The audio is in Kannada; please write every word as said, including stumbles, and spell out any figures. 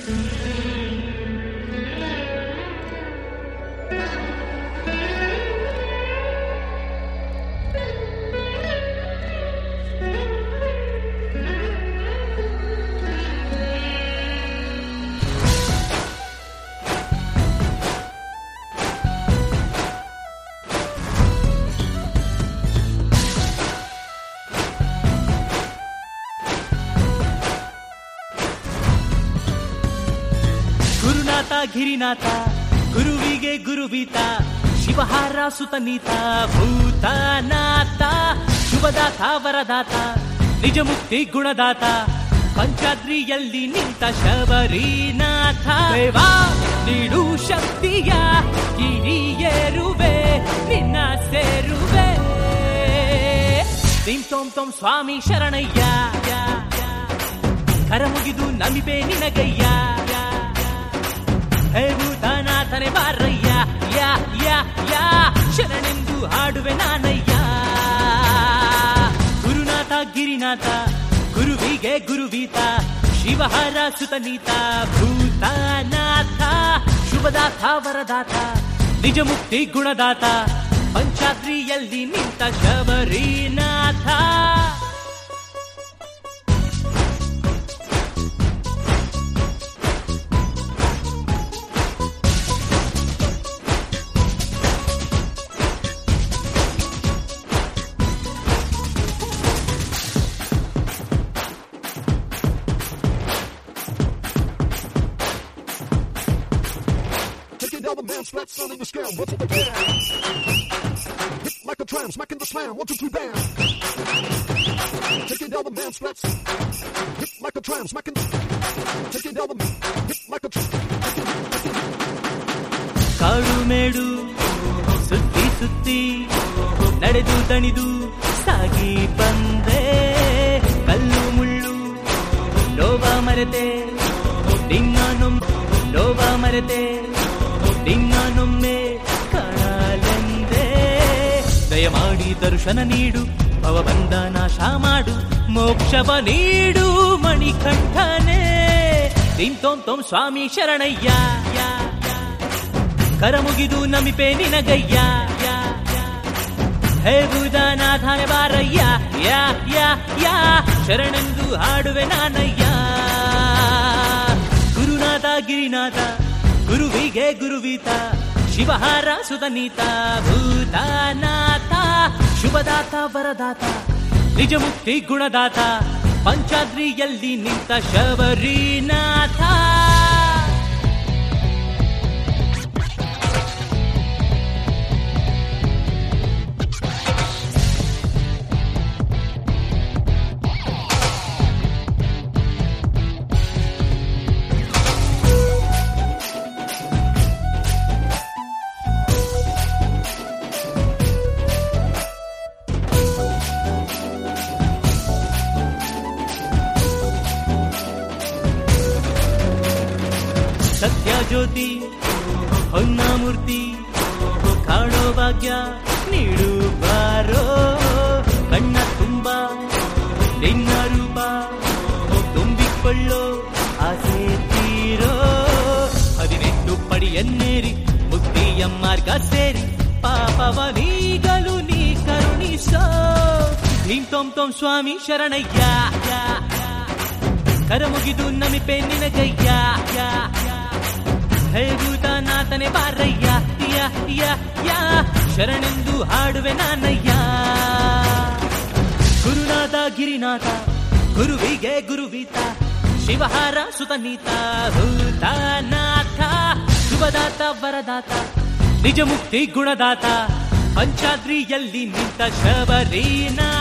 ಗಿರಿನಾಥ ಗುರುವಿಗೆ ಗುರುವೀತ ಶಿವಹಾರ ಸುತನೀತ ಭೂತನಾಥ ಶುಭದಾತ ವರದಾತ ನಿಜ ಮುಕ್ತಿ ಗುಣದಾತ ಪಂಚಾದ್ರಿಯಲ್ಲಿ ನಿಂತ ಶಬರಿನಾಥ ದೇವಾ ನೀಡು ಶಕ್ತಿಯ ಗಿರಿಯೇರುವೆ ನಿನ್ನ ಸೇರುವೆ ತಿಂ ತೊಂ ತೊಂ ಸ್ವಾಮಿ ಶರಣಯ್ಯ ಕರ ಮುಗಿದು ನಮಿಬೆ ನಿನಗಯ್ಯ ಹೇ ಭೂತನಾಥನೆ ಬಾರಯ್ಯ ಯಾ ಯಾ ಯಾ ಶರಣೆಂದು ಹಾಡುವೆ ನಾನಯ್ಯ ಗುರುನಾಥ ಗಿರಿನಾಥ ಗುರುವಿಗೆ ಗುರುವೀತ ಶಿವಹಾರ ಸುತನೀತ ಭೂತನಾಥ ಶುಭದಾತ ವರದಾತ ನಿಜ ಮುಕ್ತಿ ಗುಣದಾತ ಪಂಚಾದ್ರಿಯಲ್ಲಿ ನಿಂತ Shabarinath Flat sun in the scale, what's up again? Hit like a tram, smacking the slam, one, two, three, bam. Taking down the man's flats. Hit like a tram, smacking the... Taking down the... Hit like a tram. ಕಾಡು ಮೇಡು ಸುತ್ತಿ ಸುತ್ತಿ ನಡೆದು ದಣಿದು ಸಾಗಿ ಬಂದೆ ಕಲ್ಲು ಮುಳ್ಳು ಲೋಭ ಮರೆತೆ ನಿನ್ನನೊಮ್ ಲೋಭ ಮರೆತೆ ನಿನ್ನನೊಮ್ಮೆ ಕಾಣಲೆಂದೆ ದಯಮಾಡಿ ದರ್ಶನ ನೀಡು ಭವಬಂಧ ನಾಶ ಮಾಡು ಮೋಕ್ಷವ ನೀಡು ಮಣಿಕಂಠನೇ ತಿಂ ತೊಂ ತೊಂ ಸ್ವಾಮಿ ಶರಣಯ್ಯ ಕರ ಮುಗಿದು ನಮಿಪೆ ನಿನಗಯ್ಯ ಹೇ ಭೂತನಾಥನೆ ಬಾರಯ್ಯ ಯಾ ಯಾ ಯಾ ಶರಣೆಂದು ಹಾಡುವೆ ನಾನಯ್ಯ ಗುರುನಾಥ ಗಿರಿನಾಥ ಗುರುವಿಗೆ ಗುರುವೀತ ಶಿವಹಾರ ಸುತನೀತ ಭೂತನಾಥ ಶುಭದಾತ ವರದಾತ ನಿಜ ಮುಕ್ತಿ ಗುಣದಾತ ಪಂಚಾದ್ರಿಯಲ್ಲಿ ನಿಂತ ಶಬರಿನಾಥ ಜ್ಯೋತಿ ಹೊನ್ನ ಮೂರ್ತಿ ಕಾಣೋ ಭಾಗ್ಯ ನೀಡು ಬಾರೋ ಕಣ್ಣ ತುಂಬ ನಿನ್ನ ರೂಪ ತುಂಬಿಕೊಳ್ಳೋ ಆಸೆ ತೀರೋ ಹದಿನೆಂಟು ಪಡಿಯನ್ನೇರಿ ಮುಕ್ತಿಯ ಮಾರ್ಗ ಸೇರಿ ಪಾಪವ ನೀಗಲು ನೀ ಕರುಣಿಸೋ ನೀಂ ತೊಂ ತೊಂ ಸ್ವಾಮಿ ಶರಣಯ್ಯ ಕರ ಮುಗಿದು ನಮಿಪೆ ನಿನಗಯ್ಯ ಹೇ ಭೂತನಾಥನೆ ಬಾರಯ್ಯ ಯಾ ಯಾ ಯಾ ಶರಣೆಂದು ಹಾಡುವೆ ನಾನಯ್ಯ ಗುರುನಾಥ ಗಿರಿನಾಥ ಗುರುವಿಗೆ ಗುರುವೀತ ಶಿವಹಾರ ಸುತನೀತ ಭೂತನಾಥ ಶುಭದಾತ ವರದಾತ ನಿಜ ಮುಕ್ತಿ ಗುಣದಾತ ಪಂಚಾದ್ರಿಯಲ್ಲಿ ನಿಂತ ಶಬರಿನಾಥ